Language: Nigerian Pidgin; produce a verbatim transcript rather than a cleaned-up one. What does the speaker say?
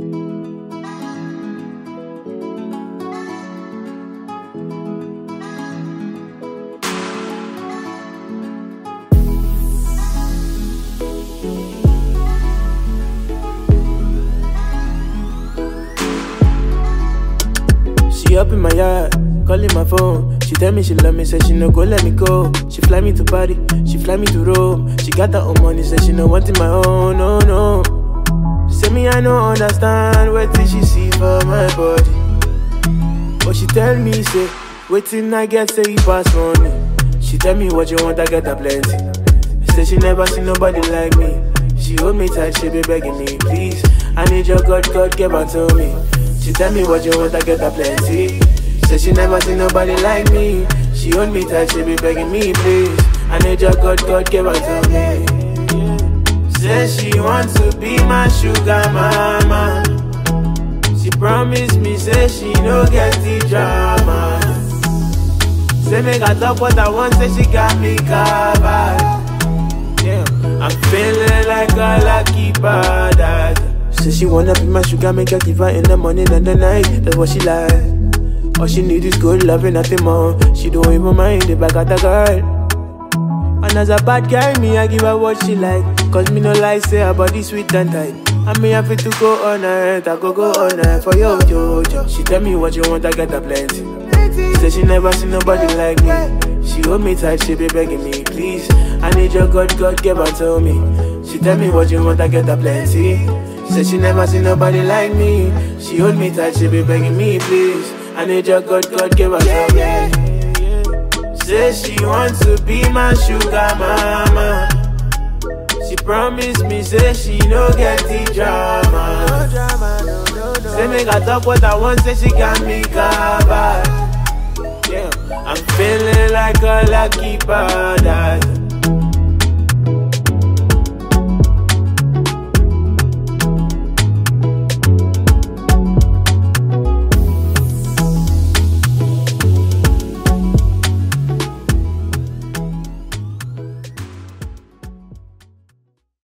She up in my yard, calling my phone. She tell me she love me, say she no go let me go. She fly me to Paris, she fly me to Rome. She got her own money, say she no wanting my own, no, no. She say me I no understand, what did she see for my body? But she tell me, say, waiting I get, say he pass money. She tell me what you want, I get a plenty. Say she never seen nobody like me. She hold me tight, she be begging me, please. I need your God, God, give her to me. She tell me what you want, I get a plenty. Say she never seen nobody like me. She hold me tight, she be begging me, please. I need your God, God, give her to me. Say she wants to be my sugar mama. She promised me, say she no get the drama. Say make I talk what I want, say she got me covered. Yeah, I'm feeling like a lucky badass. Say she wanna be my sugar, make her give her in the morning and the night. That's what she like. All she need is good love and nothing more. She don't even mind if I got a girl. And as a bad guy, me I give her what she like. Cause me no lie, say her body sweet and tight. And me happy to go on night, I go go on night for yo, yo, yo. She tell me what you want, I get a plenty. Say she never seen nobody like me. She hold me tight, she be begging me, please. I need your God, God, give her to me. She tell me what you want, I get a plenty. Say she never seen nobody like me. She hold me tight, she be begging me, please. I need your God, God, give her to me. Say she wants to be my sugar mama. She promised me, say she no get the drama. Say make I talk what I want, say she got me covered. Yeah, I'm feeling like a lucky badass.